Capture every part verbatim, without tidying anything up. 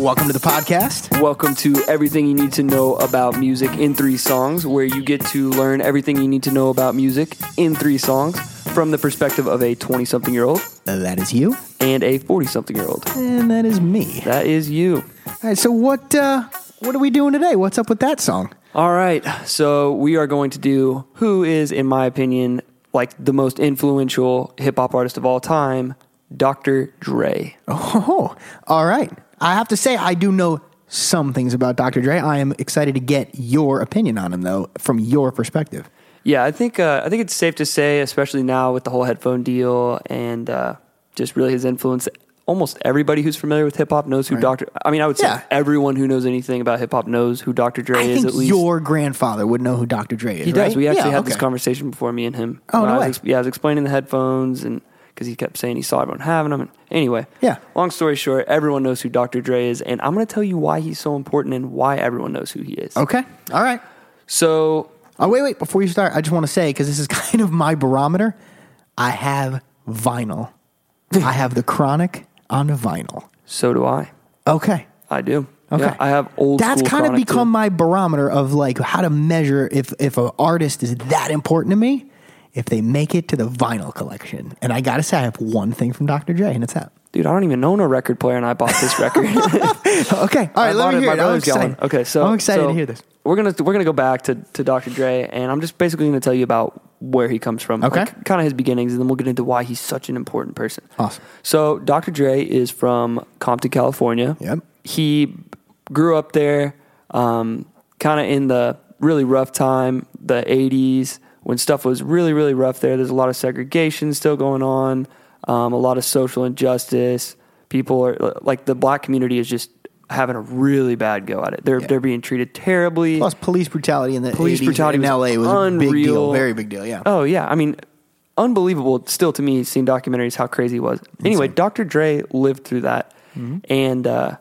Welcome to the podcast. Welcome to Everything You Need to Know About Music in Three Songs, where you get to learn everything you need to know about music in three songs from the perspective of a twenty-something-year-old. Uh, that is you. And a forty-something-year-old. And that is me. That is you. All right, so what, uh, what are we doing today? What's up with that song? All right, so we are going to do who is, in my opinion, like the most influential hip-hop artist of all time, Doctor Dre. Oh, all right. I have to say, I do know some things about Doctor Dre. I am excited to get your opinion on him, though, from your perspective. Yeah, I think uh, I think it's safe to say, especially now with the whole headphone deal and uh, just really his influence, almost everybody who's familiar with hip-hop knows who right. Doctor I mean, I would say yeah. everyone who knows anything about hip-hop knows who Doctor Dre I is, think at least. Your grandfather would know who Doctor Dre is, He right? does. We actually yeah, had okay. this conversation before, me and him. Oh, no I way. was, yeah, I was explaining the headphones, and because he kept saying he saw everyone having them. And anyway, yeah. long story short, everyone knows who Doctor Dre is, and I'm going to tell you why he's so important and why everyone knows who he is. Okay. All right. So... Oh, wait, wait. Before you start, I just want to say, because this is kind of my barometer, I have vinyl. I have The Chronic on vinyl. So do I. Okay. I do. Okay. Yeah, I have old That's school kind of Chronic become too. my barometer of like how to measure if, if an artist is that important to me, if they make it to the vinyl collection. And I got to say, I have one thing from Doctor Dre, and it's that. Dude, I don't even own a record player, and I bought this record. Okay. All right, I let me it, hear my it. I'm brother's excited. going. Okay, so I'm excited so to hear this. We're gonna we're gonna go back to, to Doctor Dre, and I'm just basically gonna tell you about where he comes from, okay, like, kind of his beginnings, and then we'll get into why he's such an important person. Awesome. So Doctor Dre is from Compton, California. Yep. He grew up there, um, kind of in the really rough time, the eighties, when stuff was really really rough there. There's a lot of segregation still going on, um, a lot of social injustice. People are like the black community is just having a really bad go at it. They're yeah. they're being treated terribly. Plus, police brutality in the police eighties brutality in was L A was unreal. a big deal, very big deal. Yeah. Oh yeah, I mean, unbelievable. Still to me, seeing documentaries how crazy it was. Insane. Anyway, Doctor Dre lived through that, mm-hmm. and uh,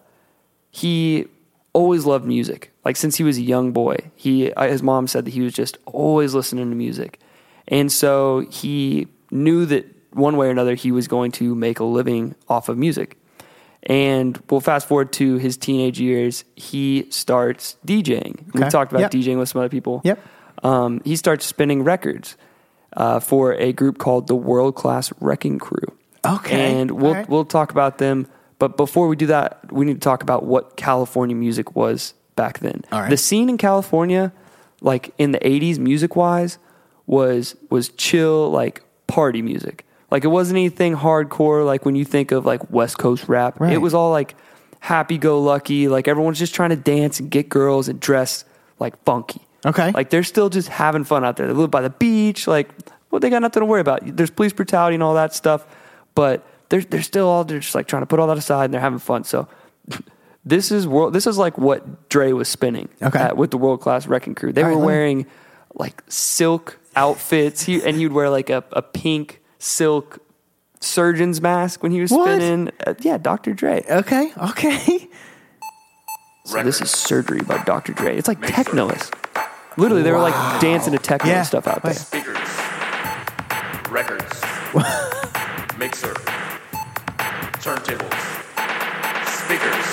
he always loved music. Like since he was a young boy, he his mom said that he was just always listening to music, and so he knew that one way or another he was going to make a living off of music. And we'll fast forward to his teenage years. He starts DJing. Okay. We've talked about yep. DJing with some other people. Yep. Um, he starts spinning records uh, for a group called the World Class Wrecking Crew. Okay. And we'll right. we'll talk about them. But before we do that, we need to talk about what California music was back then. All right. The scene in California, like in the eighties, music wise, was was chill, like party music. Like, it wasn't anything hardcore, like when you think of, like, West Coast rap. Right. It was all, like, happy-go-lucky. Like, everyone's just trying to dance and get girls and dress, like, funky. Okay. Like, they're still just having fun out there. They live by the beach. Like, well, they got nothing to worry about. There's police brutality and all that stuff. But they're, they're still all, they're just, like, trying to put all that aside, and they're having fun. So, this is world. This is, like, what Dre was spinning okay. at, with the World Class Wrecking Crew. They all were right, wearing, like, silk outfits. He And he would wear, like, a, a pink silk surgeon's mask when he was what? spinning. Uh, yeah, Doctor Dre. Okay, okay. So this is Surgery by Doctor Dre. It's like techno-ist. Literally, they were like dancing to techno yeah. and stuff out there. Speakers, records, mixer, turntables, speakers.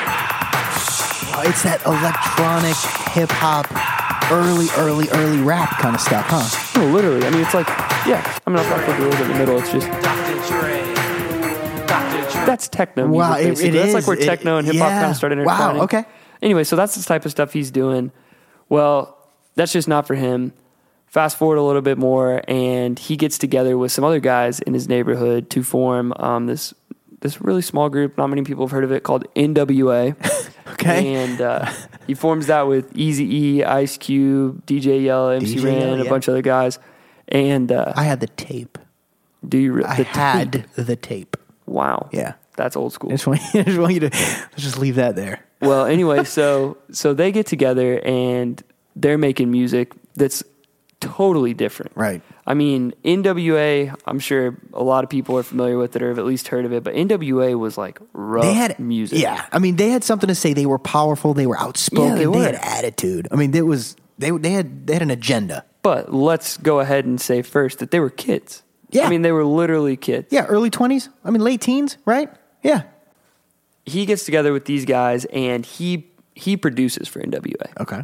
Oh, it's that electronic hip-hop, early, early, early rap kind of stuff, huh? Oh, literally. I mean, it's like, yeah. I mean, I'll talk about a little bit in the middle. It's just... Doctor Dre. Doctor Dre. That's techno music, wow, it, basically. it That's is. like where techno it, and hip-hop yeah. kind of started intertwining. Wow, okay. Anyway, so that's the type of stuff he's doing. Well, that's just not for him. Fast forward a little bit more, and he gets together with some other guys in his neighborhood to form um, this this really small group. Not many people have heard of it, called N W A. Okay. And uh, he forms that with Eazy-E, Ice Cube, D J Yella, M C D J Ren, Yella, a yeah. bunch of other guys. And uh, I had the tape. do you? Re- I the had tape? the tape. Wow. Yeah. That's old school. I just, want, I just want you to let's just leave that there. Well, anyway, so so they get together and they're making music that's totally different. Right. I mean, N W A, I'm sure a lot of people are familiar with it or have at least heard of it, but N W A was like rough They had music. Yeah. I mean, they had something to say. They were powerful. They were outspoken. Yeah, they they, were. had attitude. I mean, it was they they had they had an agenda. But let's go ahead and say first that they were kids. Yeah. I mean, they were literally kids. Yeah, early twenties. I mean, late teens, right? Yeah. he gets together with these guys and he he produces for N W A. Okay.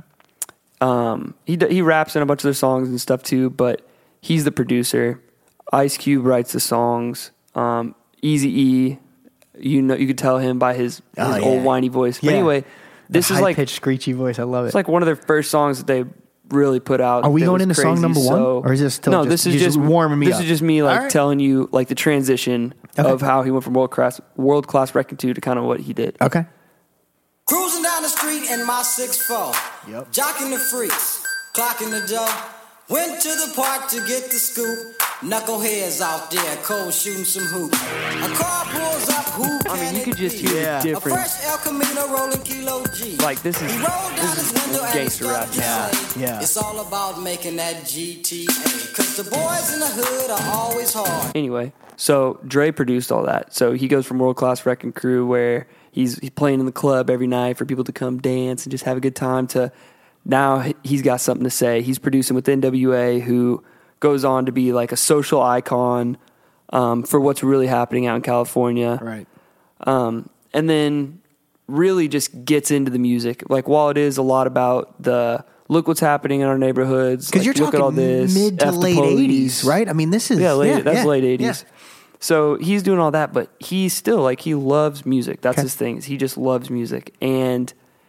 Um, he d- he raps in a bunch of their songs and stuff too, but he's the producer. Ice Cube writes the songs. Um, Eazy-E, you know, you could tell him by his, his Oh, old yeah. whiny voice. But Yeah. anyway, this is like high-pitched, screechy voice. I love it. it's like one of their first songs that they really put out. Are we that going was into song crazy, number one? so- Or is this still no? just- this is you're just just warming me This up? is just me like All right. telling you like the transition Okay. of how he went from world class world class wrecking two to kind of what he did. Okay. Cruising down the street in my six four. Yep. Jocking the freaks, clocking the dough. Went to the park to get the scoop. Knuckleheads out there, cold shooting some hoops. A car pulls up, who I can mean, you it could just be? hear Yeah. the A difference. fresh El Camino rolling Kilo G. Like, this is- He rolled down this his is window and gangster he rap. started to Yeah, say, yeah. It's all about making that G T A. Cause the boys in the hood are always hard. Anyway, so Dre produced all that. So he goes from World Class Wrecking Crew, where he's, he's playing in the club every night for people to come dance and just have a good time, to now he- he's got something to say. He's producing with N W A, who goes on to be like a social icon um, for what's really happening out in California. Right. Um, and then really just gets into the music. Like, while it is a lot about the look what's happening in our neighborhoods, Because like, you're look talking at all this, mid to F the late police. eighties, right? I mean, this is Yeah, late, yeah, that's yeah, late eighties. yeah. So he's doing all that, but he's still like, he loves music. That's Okay. his thing. He just loves music, and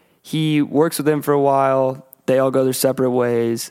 he works with them for a while. They all go their separate ways,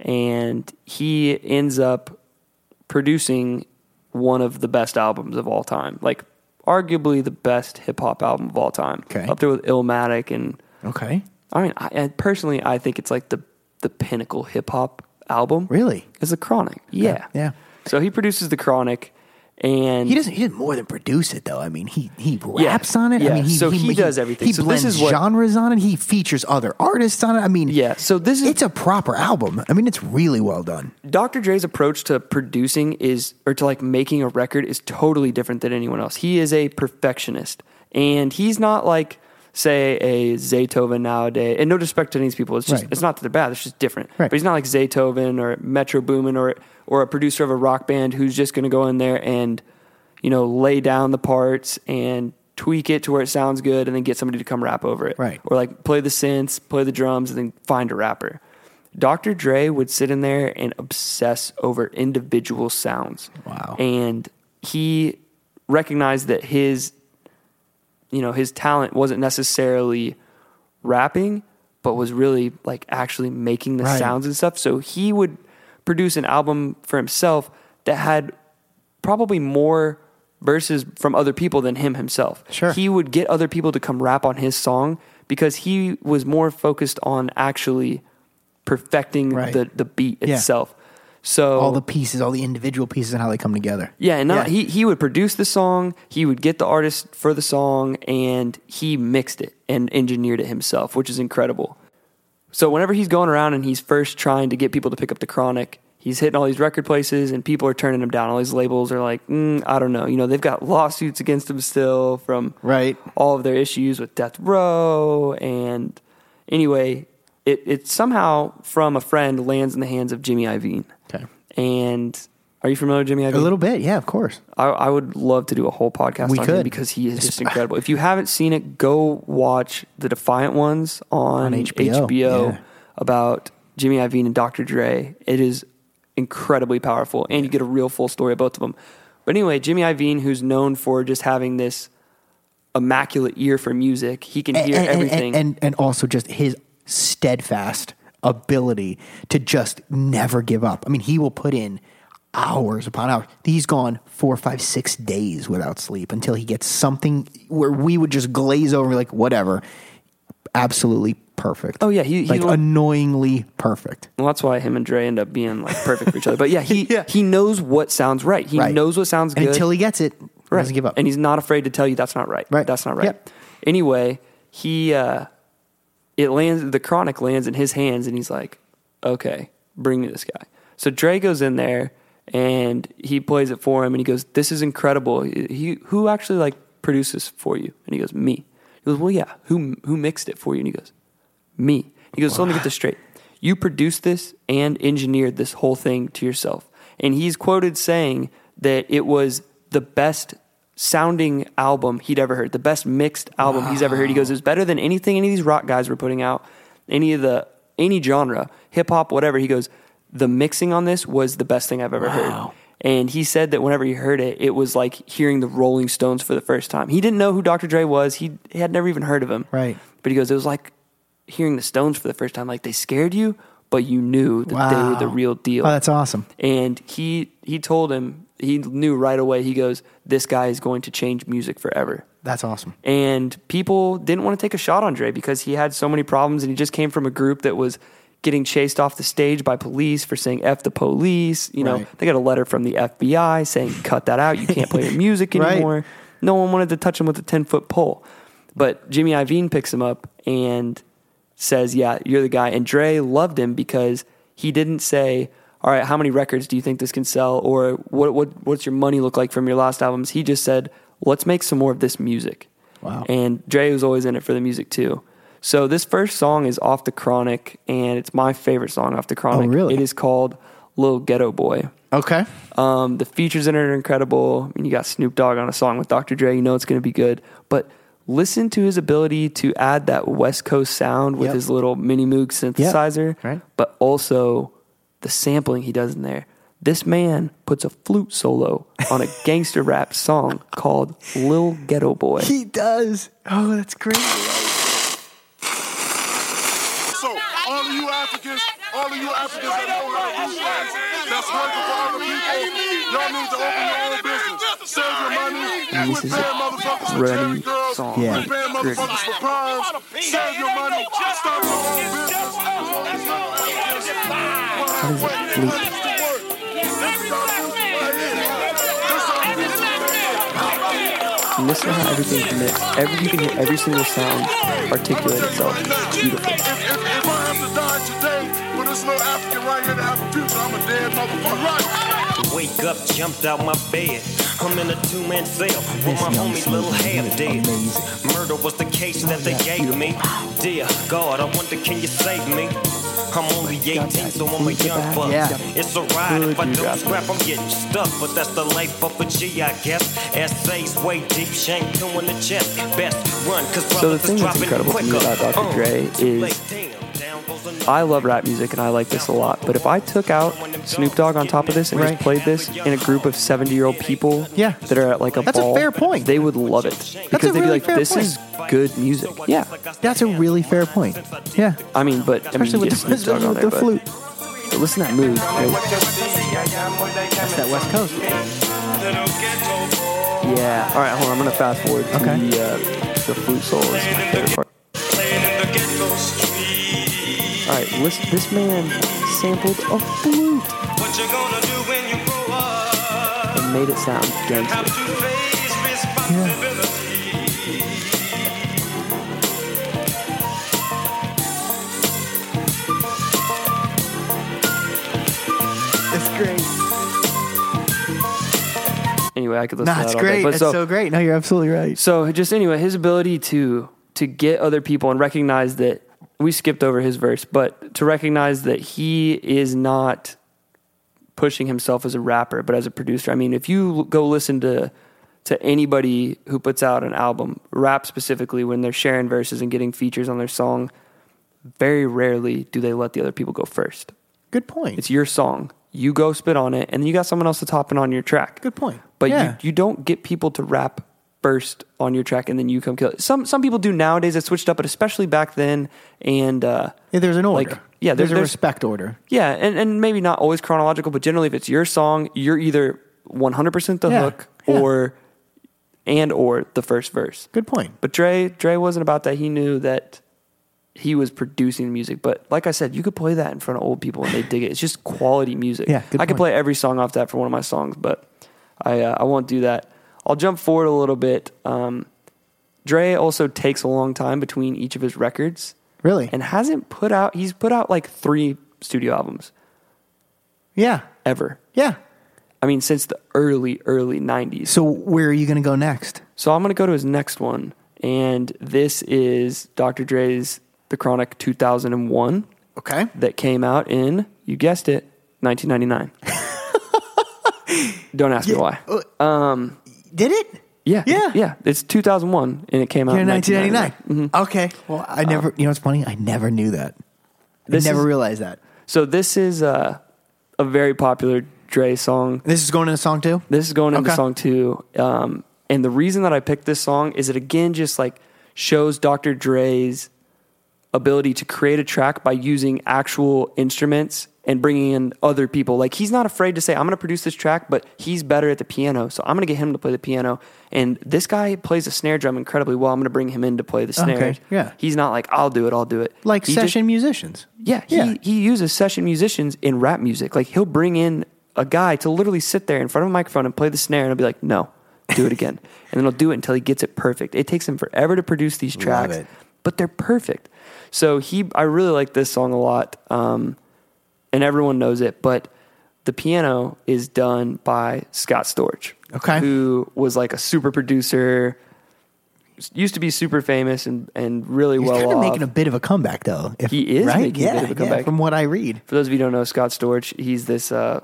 and he ends up producing one of the best albums of all time, like arguably the best hip hop album of all time. Okay. Up there with Illmatic, and Okay. I mean, I, and personally, I think it's like the the pinnacle hip hop album. Really? Is The Chronic. Yeah. Yeah. So he produces The Chronic, and He doesn't. He didn't more than produce it, though. I mean, he he Yeah, raps on it. yeah. I mean, he, So he does everything. He So this blends is what- genres on it. He features other artists on it. I mean, Yeah, so this is- it's a proper album. I mean, it's really well done. Doctor Dre's approach to producing is, or to like making a record, is totally different than anyone else. He is a perfectionist, and he's not like, say, a Zaytoven nowadays. And no disrespect to these people, it's just Right. it's not that they're bad. It's just different. Right. But he's not like Zaytoven or Metro Boomin or or a producer of a rock band who's just going to go in there and, you know, lay down the parts and tweak it to where it sounds good, and then get somebody to come rap over it. Right. Or like play the synths, play the drums, and then find a rapper. Doctor Dre would sit in there and obsess over individual sounds. Wow. And he recognized that his, you know, his talent wasn't necessarily rapping, but was really like actually making the Right. sounds and stuff. So he would produce an album for himself that had probably more verses from other people than him himself. Sure. He would get other people to come rap on his song because he was more focused on actually perfecting Right. the, the beat Yeah. itself. So All the pieces, all the individual pieces, and how they come together. yeah, and not, Yeah. he he would produce the song, he would get the artist for the song, and he mixed it and engineered it himself, which is incredible. So whenever he's going around and he's first trying to get people to pick up The Chronic, he's hitting all these record places and people are turning him down. All these labels are like, mm, I don't know. You know, they've got lawsuits against him still from Right. all of their issues with Death Row. And anyway, it, it somehow from a friend lands in the hands of Jimmy Iovine. Okay. And are you familiar with Jimmy Iovine? A little bit, yeah, of course. I, I would love to do a whole podcast We on him could. because he is just incredible. If you haven't seen it, go watch the Defiant Ones on, On H B O, H B O yeah. about Jimmy Iovine and Doctor Dre. It is incredibly powerful, and you get a real full story of both of them. But anyway, Jimmy Iovine, who's known for just having this immaculate ear for music, he can hear and, and- everything. And, and and also just his steadfast ability to just never give up. I mean, he will put in hours upon hours. He's gone four, five, six days without sleep until he gets something where we would just glaze over like whatever. Absolutely perfect. Oh, yeah, he- he like will- annoyingly perfect. Well, that's why him and Dre end up being like perfect for each other. But yeah, he Yeah. he knows what sounds right. He Right. knows what sounds And good. until he gets it, he Right. doesn't give up. And he's not afraid to tell you that's not right. Right. That's not right. Yep. Anyway, he uh it lands the Chronic lands in his hands and he's like, okay, bring me this guy. So Dre goes in there and he plays it for him and he goes, this is incredible. He who actually like produced this for you? And he goes, me. He goes, well, yeah, who who mixed it for you? And he goes, me. He goes, so let me get this straight. You produced this and engineered this whole thing to yourself. And he's quoted saying that it was the best sounding album he'd ever heard, the best mixed album wow. he's ever heard. He goes, it was better than anything any of these rock guys were putting out, any of the, any genre, hip hop, whatever. He goes, the mixing on this was the best thing I've ever wow. heard. And he said that whenever he heard it, it was like hearing the Rolling Stones for the first time. He didn't know who Doctor Dre was. He, he had never even heard of him. Right. But he goes, it was like hearing the Stones for the first time. Like they scared you, but you knew that wow. they were the real deal. Oh, that's awesome. And he he told him, he knew right away, he goes, this guy is going to change music forever. That's awesome. And people didn't want to take a shot on Dre because he had so many problems, and he just came from a group that was getting chased off the stage by police for saying F the police. You know, right. they got a letter from the F B I saying, cut that out. You can't play your music anymore. Right. No one wanted to touch him with a ten-foot pole. But Jimmy Iovine picks him up and says, yeah, you're the guy. And Dre loved him because he didn't say, all right, how many records do you think this can sell? Or what what what's your money look like from your last albums? He just said, let's make some more of this music. Wow. And Dre was always in it for the music too. So this first song is off the Chronic, and it's my favorite song off the Chronic. Oh, really? It is called Lil Ghetto Boy. Okay. Um, the features in it are incredible. I mean, you got Snoop Dogg on a song with Doctor Dre. You know it's going to be good. But listen to his ability to add that West Coast sound with yep. his little Mini Moog synthesizer, yep. right. but also the sampling he does in there. This man puts a flute solo on a gangster rap song called Lil Ghetto Boy. He does. Oh, that's great. So, all of you Africans, all of you Africans that know how to do things, that's working for other people, y'all need to open your own business. Save your money, and quit paying motherfuckers for Jerry girls, song. Yeah. quit paying motherfuckers for primes, save your money, start your own business. How does it flute? Listen to how everything's mixed. Every, you can hear every single sound articulate itself. It's beautiful. If, if, if I have to die today, but this little African right here to have a future, I'm a dead motherfucker. Wake up, jumped out my bed. I'm in a two-man cell with my homie Lil Half dead. Murder was the case that they gave me. Dear God, I wonder, can you save me? I'm only eighteen, so I'm a young buck. Yeah. It's a ride if I don't scrap, I'm getting stuck. But that's the life of a G, I guess. Essays way deep, shank two in the chest. Best run, cause so the thing that's incredible to me about Doctor Dre is I love rap music and I like this a lot. But if I took out Snoop Dogg on top of this and right. just played this in a group of seventy-year-old people yeah. that are at like a that's ball, a fair point. They would love it. That's because they'd really be like, this point. is good music. Yeah. That's a really fair point. Yeah. I mean, but I mean, especially you with get the, Snoop Dogg on with there, the flute. But, but listen to that mood. Right? That's that West Coast. Yeah. All right, hold on. I'm going to fast forward to okay. the, uh, the flute solo. Is my favorite part. All right, listen, this man sampled a flute What you gonna do when you grow up? and made it sound gangster. Have to face responsibility. That's great. Anyway, I could listen Nah, to it's that all great. day. But It's so, so great. No, you're absolutely right. So just anyway, his ability to to get other people and recognize that we skipped over his verse, but to recognize that he is not pushing himself as a rapper, but as a producer. I mean, if you go listen to to anybody who puts out an album, rap specifically, when they're sharing verses and getting features on their song, very rarely do they let the other people go first. Good point. It's your song. You go spit on it, and then you got someone else to top it on your track. Good point. But yeah. you, you don't get people to rap first on your track, and then you come kill it. Some some people do nowadays. It's switched up, but especially back then. And uh, yeah, there's an order. Like, yeah, there's, there's a respect order. Yeah, and, and maybe not always chronological, but generally, if it's your song, you're either one hundred percent the yeah. hook yeah. or and or the first verse. Good point. But Dre Dre wasn't about that. He knew that he was producing music. But like I said, you could play that in front of old people and they dig it. It's just quality music. Yeah, good I could point. play every song off that for one of my songs, but I uh, I won't do that. I'll jump forward a little bit. Um, Dre also takes a long time between each of his records. Really? And hasn't put out, he's put out like three studio albums. Yeah. Ever. Yeah. I mean, since the early, early nineties. So where are you going to go next? So I'm going to go to his next one. And this is Doctor Dre's The Chronic two thousand one. Okay. That came out in, you guessed it, nineteen ninety-nine. Don't ask yeah. me why. Um, Did it? Yeah, Yeah. yeah. It's two thousand one, and it came out Yeah, in nineteen nineteen ninety-nine. ninety-nine. Okay. Well, I never, you know what's funny? I never knew that. I This never is- realized that. So this is uh, a very popular Dre song. This is going in a song too? This is going into Okay. song two. Um, and the reason that I picked this song is it again just like shows Doctor Dre's ability to create a track by using actual instruments and bringing in other people. Like, he's not afraid to say, I'm going to produce this track, but he's better at the piano, so I'm going to get him to play the piano. And this guy plays the snare drum incredibly well. I'm going to bring him in to play the snare. Okay, yeah. He's not like, I'll do it, I'll do it. Like He just- session musicians. yeah, he, Yeah. he uses session musicians in rap music. Like, he'll bring in a guy to literally sit there in front of a microphone and play the snare, and he'll be like, no, do it again. And then he'll do it until he gets it perfect. It takes him forever to produce these tracks, it. but they're perfect. So he, I really like this song a lot, um, and everyone knows it, but the piano is done by Scott Storch, Okay. who was like a super producer, used to be super famous and, and really He's well kind of off. making a bit of a comeback, though. If, He is right? making a yeah, bit of a yeah, comeback. from what I read. For those of you who don't know Scott Storch, he's this uh,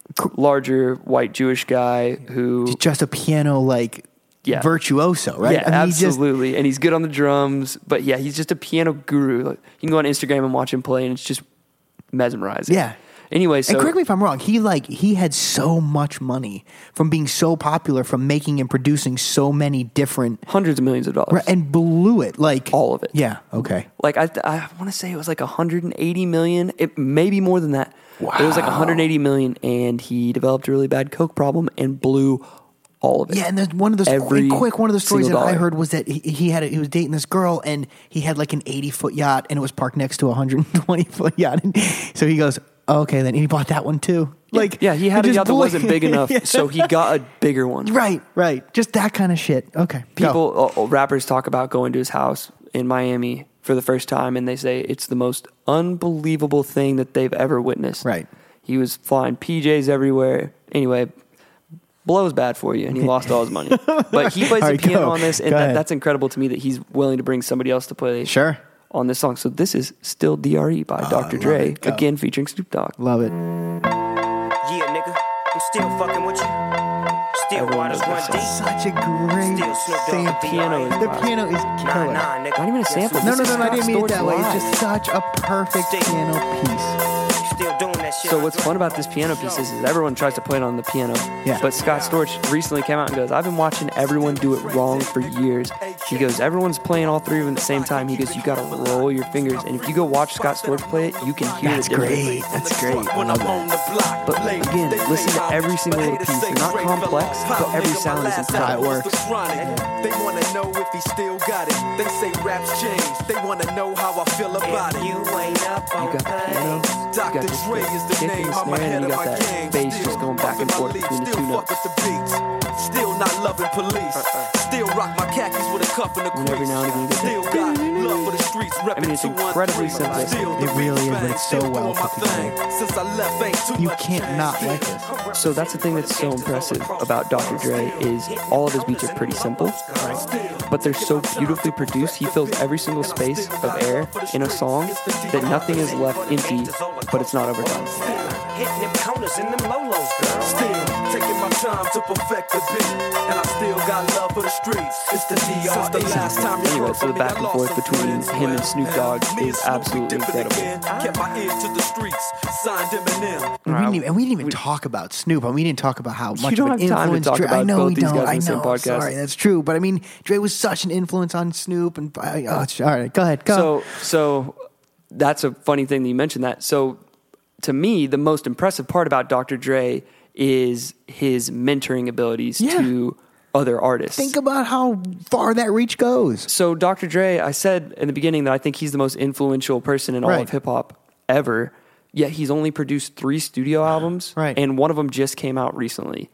larger white Jewish guy who, He's just a piano, like, Yeah. virtuoso, right? yeah, I mean, he just- absolutely, and he's good on the drums. But yeah, he's just a piano guru. Like, you can go on Instagram and watch him play, and it's just mesmerizing. Yeah. Anyway, so and correct me if I'm wrong. He like he had so much money from being so popular, from making and producing so many different, hundreds of millions of dollars. and blew it like All of it. Yeah. Okay. Like I, I want to say it was like one hundred eighty million. It may be more than that. Wow. It was like one hundred eighty million, and he developed a really bad coke problem and blew all of it. Yeah, and there's one of the Every quick one of the stories that single I dollar. heard was that he, he had a, he was dating this girl and he had like an eighty foot yacht and it was parked next to a one hundred twenty foot yacht. And so he goes, oh, okay, then and he bought that one too. Like, yeah, he had it a just yacht that blew- wasn't big enough, Yeah. so he got a bigger one. Right, right, just that kind of shit. Okay, go. People, uh, rappers talk about going to his house in Miami for the first time, and they say it's the most unbelievable thing that they've ever witnessed. Right. He was flying P Js everywhere. Anyway, blow's bad for you, and he lost all his money. But he plays All the right, piano go. on this, and Go that, ahead. that's incredible to me that he's willing to bring somebody else to play Sure. on this song. So this is Still D R E by Oh, Doctor I love Dre, it. Go. again featuring Snoop Dogg. Love it. Yeah, nigga, I'm still fucking with you. Still Everyone waters knows run that deep. song. Such a great Still Snoop Dogg, sample. the piano is The fire. piano is Nah, killer. nah, nigga. Not even a sample. No, no, This no, is no, I Scott didn't mean it Storch that way. It's live. just such a perfect piano piece. Still doing that shit. So what's fun about this piano piece is, is everyone tries to play it on the piano. Yeah. But Scott Storch recently came out and goes, I've been watching everyone do it wrong for years. He goes, everyone's playing all three of them at the same time. He goes, you got to roll your fingers. And if you go watch Scott Storch play it, you can hear That's the difference. great. That's great. I love that. But again, listen to every single little piece. They're not complex, but every sound is How it incredible. works. They wanna know if he still got it. They say raps change. They wanna know how I feel about it. You ain't up You on got the piano, you Doctor got Dre is the the kick and name. the I'm snare, and ahead you of got my that game. bass Still just going back and bumping forth my between the leaves. two Still fuck notes. with the beats. Still not loving police. Still rock my khakis with a cuff and a And crease. every now and again you get Still that- got love for the streets. I mean, it's incredibly simplistic. Still It the really beats is, but bang. it's so Still well doing my put together. thing. Since I left, ain't too You much can't changed. not like this. So that's the thing that's so impressive about Doctor Dre is all of his beats are pretty simple, but they're so beautifully produced. He fills every single space of air in a song that nothing is left empty, but it's not overdone. hitting them corners in them lolos, girl. Still taking my time to perfect the beat, and I still got love for the streets. It's the D R E. Since the last time you Anyway, heard so the from me, back I and lost forth some between friends. him and Snoop Dogg Me is Snoop, we absolutely dipping incredible. again. Kept my ear to the streets, signed Eminem. We didn't even, and we didn't even talk about Snoop. And we didn't talk about how much don't of an have time to influence. talk Dre, I about know both we these don't. guys in I the same know. podcast. Sorry, that's true. But I mean, Dre was such an influence on Snoop. And I, oh, it's- all right, go ahead. Go. So, so that's a funny thing that you mentioned that. So, to me, the most impressive part about Doctor Dre is his mentoring abilities Yeah. to other artists. think about how far that reach goes. So Doctor Dre, I said in the beginning that I think he's the most influential person in all Right. of hip hop ever. Yet he's only produced three studio albums, Right. and one of them just came out recently.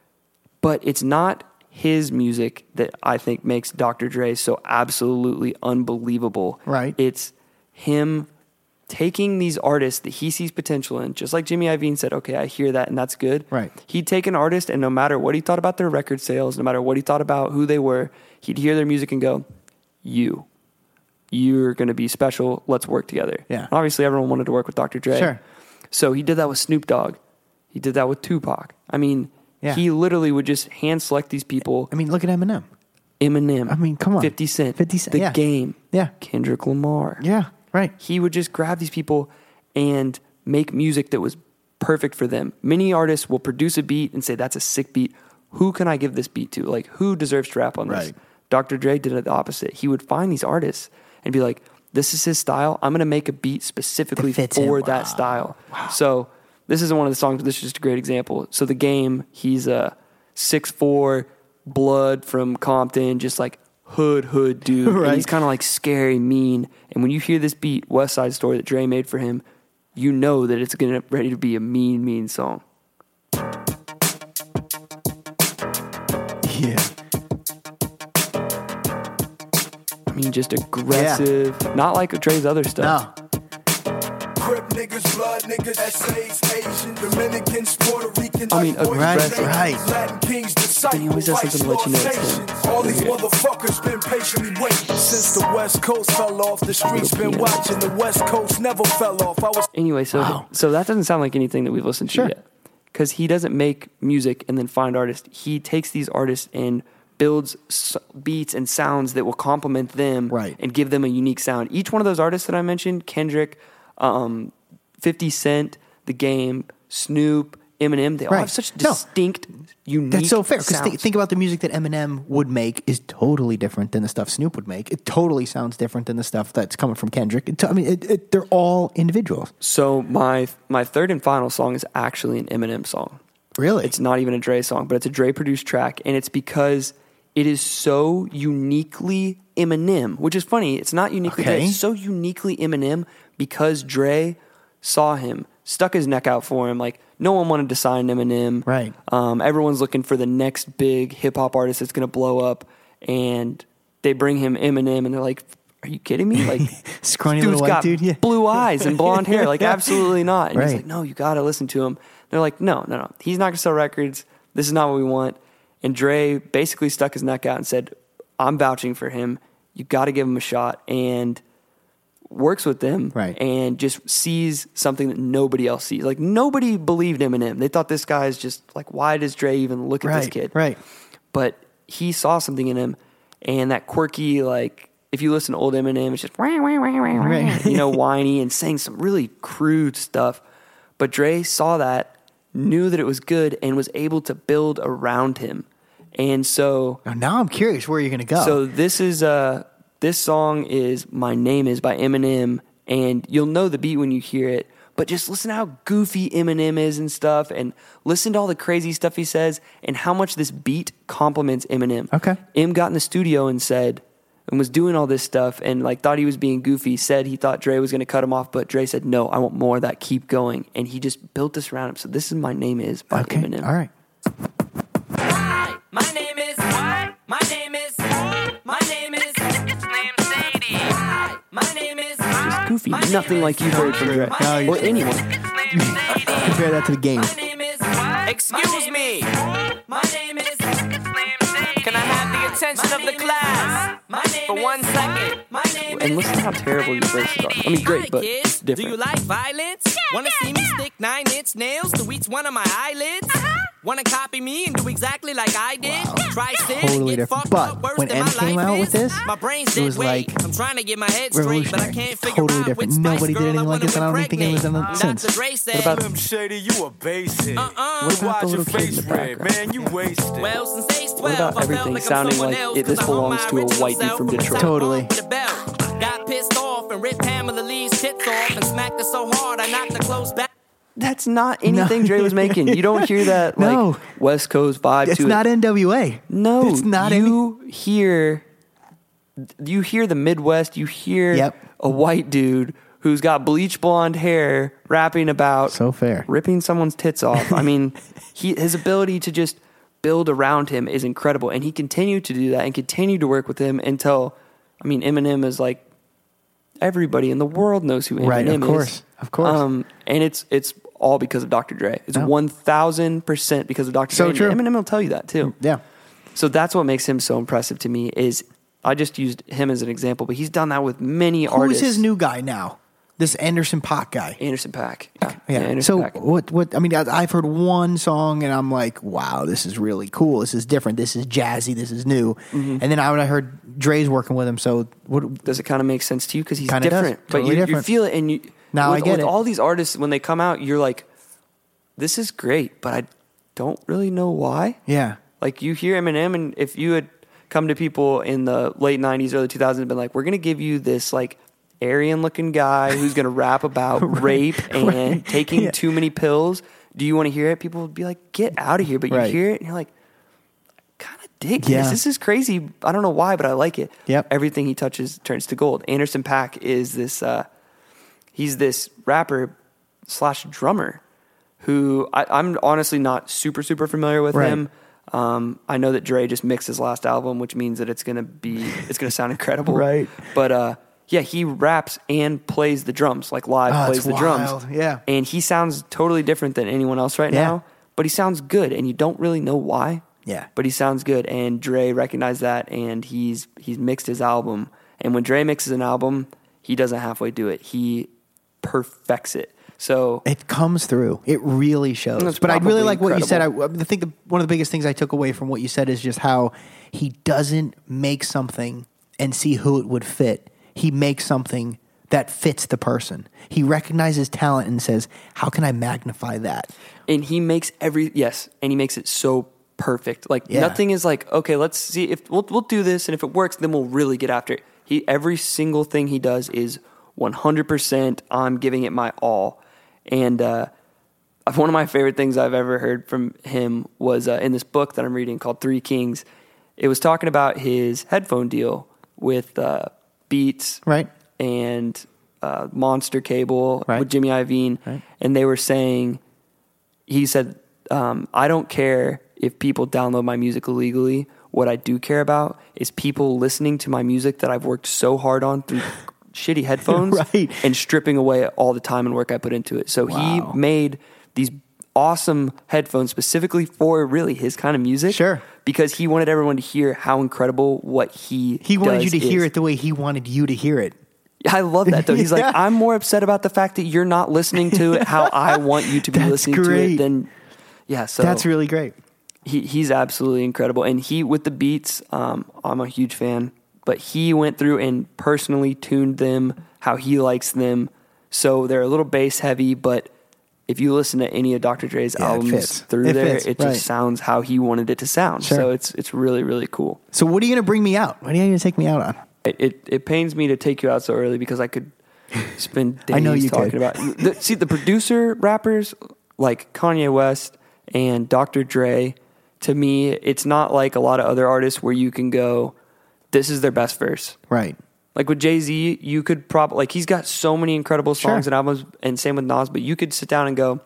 But it's not his music that I think makes Doctor Dre so absolutely unbelievable. Right. It's him taking these artists that he sees potential in, just like Jimmy Iovine said, okay, I hear that and that's good. Right. He'd take an artist and no matter what he thought about their record sales, no matter what he thought about who they were, he'd hear their music and go, you, you're going to be special. Let's work together. Yeah. And obviously everyone wanted to work with Doctor Dre. Sure. So he did that with Snoop Dogg. He did that with Tupac. I mean, Yeah. He literally would just hand select these people. I mean, look at Eminem. Eminem. I mean, come on. fifty Cent. fifty Cent, The yeah. Game. Yeah. Kendrick Lamar. Yeah, right. He would just grab these people and make music that was perfect for them. Many artists will produce a beat and say, that's a sick beat. Who can I give this beat to? Like, who deserves to rap on this? Right. Doctor Dre did it the opposite. He would find these artists and be like, this is his style. I'm going to make a beat specifically That fits for him. that Wow. style. So this isn't one of the songs, but this is just a great example. So The Game, he's a six foot four, blood from Compton, just like hood, hood dude. Right. And he's kind of like scary, mean. And when you hear this beat, West Side Story, that Dre made for him, you know that it's gonna ready to be a mean, mean song. Yeah. I mean, just aggressive, not like Dre's other stuff. No. Crip niggas, blood niggas, essays, Asian, Dominicans, Puerto Ricans. I mean, Right, aggressive. right. Latin kings, Then he always has something to let you know it's him. All these motherfuckers been patiently waiting since the West Coast fell off. The streets been watching. The West Coast never fell off. I was Anyway, so Wow. so that doesn't sound like anything that we've listened Sure. to yet, because he doesn't make music and then find artists. He takes these artists and builds s- beats and sounds that will complement them, Right. and give them a unique sound. Each one of those artists that I mentioned, Kendrick, um, fifty Cent, The Game, Snoop, Eminem, they all Right. have such No. distinct, unique That's so fair. Because sounds. think, think about the music that Eminem would make is totally different than the stuff Snoop would make. It totally sounds different than the stuff that's coming from Kendrick. It, I mean, it, it, they're all individuals. So my my third and final song is actually an Eminem song. Really? It's not even a Dre song, but it's a Dre produced track, and it's because it is so uniquely Eminem, which is funny. It's not uniquely Dre. Okay. It's so uniquely Eminem because Dre saw him, stuck his neck out for him. Like, no one wanted to sign Eminem. Right. Um, everyone's looking for the next big hip hop artist that's going to blow up, and they bring him Eminem, and they're like, "Are you kidding me? Like, Scrawny dude's little white got dude, yeah. blue eyes and blonde hair. Like, absolutely not." And he's Right. like, "No, you got to listen to him." They're like, "No, no, no. He's not going to sell records. This is not what we want." And Dre basically stuck his neck out and said, "I'm vouching for him. You got to give him a shot." And works with them, Right. and just sees something that nobody else sees. Like, nobody believed Eminem. They thought this guy's just like, why does Dre even look at this Right, kid? right. But he saw something in him, and that quirky, like, if you listen to old Eminem, it's just, wah, wah, wah, wah, wah, Right. you know, whiny and saying some really crude stuff. But Dre saw that, knew that it was good, and was able to build around him. And so, Now, now I'm curious where you're going to go. so this is uh this song is My Name Is by Eminem, and you'll know the beat when you hear it. But just listen to how goofy Eminem is and stuff, and listen to all the crazy stuff he says, and how much this beat complements Eminem. Okay. Em got in the studio and said, and was doing all this stuff, and like thought he was being goofy. Said he thought Dre was going to cut him off, but Dre said, "No, I want more of that. Keep going." And he just built this around him. So this is My Name Is by okay. Eminem. All right. My name is. My name is. My name is. It's named Sadie. My name is. Just goofy, My nothing name like is- you've heard from Dre No, you- or anyone. It's named Sadie. Compare that to the game. My name is. Excuse me. My name is. It's named Sadie. Can I have the attention of the class for one second? My name And listen to how terrible these verses are. I mean, great, Hi, but kids. different. Do you like violence? Wanna see me stick nine-inch nails to each one of my eyelids? Wanna copy me and do exactly like I did? Try sit and Totally get different. fucked But up worse when than M my came life out is? with this, My brain's it dead was weight. like I'm trying to get my head straight, but I revolutionary. can't figure Totally out different. which Nobody Spice did Girl anything I like wanna this, and I don't think impregnate. anyone has done it Doctor since. Dre said, What about- Slim Shady, you a basic. Uh-uh. What about Watch the your little kid in face the red, background? man. You wasted. Well, since age twelve, What about I felt everything like I'm sounding someone like else it- this 'cause I own belongs my to a original white dude self from the Detroit? top Totally. off with a belt. Got pissed off and ripped Pamela Lee's tits off and smacked her so hard I knocked her clothes back. That's not anything Dre was making. You don't hear that like No. West Coast vibe It's to not it. N W A. No, it's not any. you hear you hear the Midwest. You hear Yep. a white dude who's got bleach blonde hair rapping about So fair. ripping someone's tits off. I mean, he his ability to just build around him is incredible, and he continued to do that and continued to work with him until, I mean, Eminem is like everybody in the world knows who Eminem Right, of is. course, of course. Um, and it's it's all because of Doctor Dre. It's Yeah. one thousand percent because of Doctor So Dre. true. And Eminem will tell you that too. Yeah. So that's what makes him so impressive to me. Is I just used him as an example, but he's done that with many Who's artists. his new guy now? This Anderson .Paak guy. Anderson .Paak. Yeah. Yeah. Anderson So .Paak. what? What? I mean, I, I've heard one song and I'm like, wow, this is really cool. This is different. This is jazzy. This is new. Mm-hmm. And then I, when I heard Dre's working with him, so what? Does it kind of make sense to you? Because he's Kinda does. different. But Totally you, you different. feel it. And you, Now with, I get with it. all these artists, when they come out, you're like, this is great, but I don't really know why. Yeah. Like you hear Eminem, and if you had come to people in the late nineties, early two thousands and been like, we're going to give you this like Aryan looking guy who's going to rap about Right. rape and Right. taking Yeah. too many pills. Do you want to hear it? People would be like, get out of here. But you Right. hear it and you're like, I kind of dig Yeah. this. This is crazy. I don't know why, but I like it. Yep. Everything he touches turns to gold. Anderson .Paak is this, uh, he's this rapper slash drummer who I, I'm honestly not super, super familiar with Right. him. Um, I know that Dre just mixed his last album, which means that it's gonna be it's gonna sound incredible. Right. But uh, yeah, he raps and plays the drums, like live Oh, plays it's the wild. drums. Yeah. And he sounds totally different than anyone else right Yeah. now. But he sounds good, and you don't really know why. Yeah. But he sounds good, and Dre recognized that, and he's he's mixed his album. And when Dre mixes an album, he doesn't halfway do it. He perfects it. So It comes through. It really shows. It's But I really probably like what you said. I, incredible. I think the, one of the biggest things I took away from what you said is just how he doesn't make something and see who it would fit. He makes something that fits the person. He recognizes talent and says, how can I magnify that? and he makes every yes, and he makes it so perfect. Like Yeah. nothing is like, okay, let's see if we'll we'll do this, and if it works, then we'll really get after it. He every single thing he does is one hundred percent. I'm giving it my all, and uh, one of my favorite things I've ever heard from him was uh, in this book that I'm reading called Three Kings. It was talking about his headphone deal with uh, Beats, Right. and uh, Monster Cable Right. with Jimmy Iovine, Right. and they were saying, he said, um, I don't care if people download my music illegally. What I do care about is people listening to my music that I've worked so hard on through shitty headphones Right. and stripping away all the time and work I put into it. So Wow. he made these awesome headphones specifically for really his kind of music. Sure. Because he wanted everyone to hear how incredible what he He wanted you does to hear is. it the way he wanted you to hear it. I love that though. He's Yeah. like, I'm more upset about the fact that you're not listening to it how I want you to be That's listening to great. it. Then, yeah, so That's really great. he he's absolutely incredible. And he with the beats, um, I'm a huge fan. But he went through and personally tuned them how he likes them. So they're a little bass heavy, but if you listen to any of Doctor Dre's Yeah, it albums fits. through It there, fits, it right. just sounds how he wanted it to sound. Sure. So it's it's really really cool. So what are you going to bring me out? What are you going to take me out on? It, it it pains me to take you out so early because I could spend days I know you talking could. about. The, see, the producer rappers like Kanye West and Doctor Dre. To me, it's not like a lot of other artists where you can go, "This is their best verse." Right. Like with Jay-Z, you could probably like he's got so many incredible songs Sure. and albums, and same with Nas. But you could sit down and go,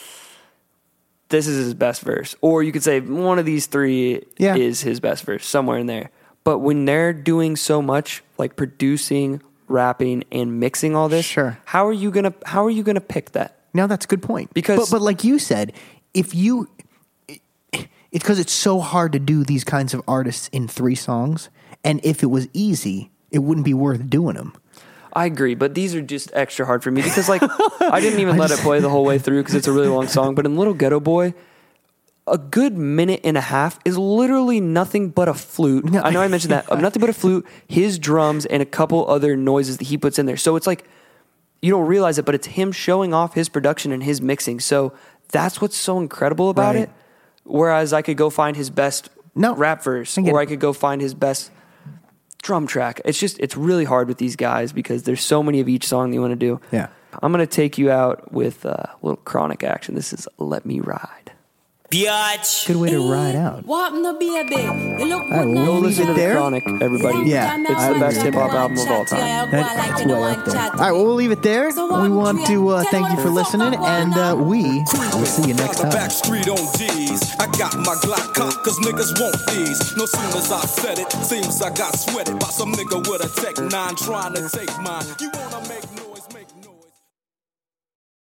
"This is his best verse," or you could say one of these three Yeah. is his best verse somewhere in there. But when they're doing so much, like producing, rapping, and mixing all this, Sure. how are you gonna how are you gonna pick that? Now that's a good point. Because- but, but like you said, if you, it- it's because it's so hard to do these kinds of artists in three songs. And if it was easy, it wouldn't be worth doing them. I agree, but these are just extra hard for me because, like, I didn't even let it play the whole way through because it's a really long song. But in Little Ghetto Boy, a good minute and a half is literally nothing but a flute. No. I know I mentioned that. Nothing but a flute, his drums, and a couple other noises that he puts in there. So it's like, you don't realize it, but it's him showing off his production and his mixing. So that's what's so incredible about Right. it. Whereas I could go find his best No, rap verse, I get or it. I could go find his best drum track. It's just, it's really hard with these guys because there's so many of each song that you want to do. Yeah. I'm going to take you out with uh, a little Chronic action. This is Let Me Ride. Biatch. Good way to ride out. What happened to baby? You look right, good we'll now. Go listen to there? Chronic, everybody. Yeah. It's the best hip hop album of all time. That's way up there. All right, well, we'll leave it there. We want to uh, thank you for listening, and uh, we will see you next Down the time. back street on G's. I got my Glock cock, cause niggas want these. No soon as I said it, seems I got sweated by some nigga with a tech nine trying to take mine. You wanna make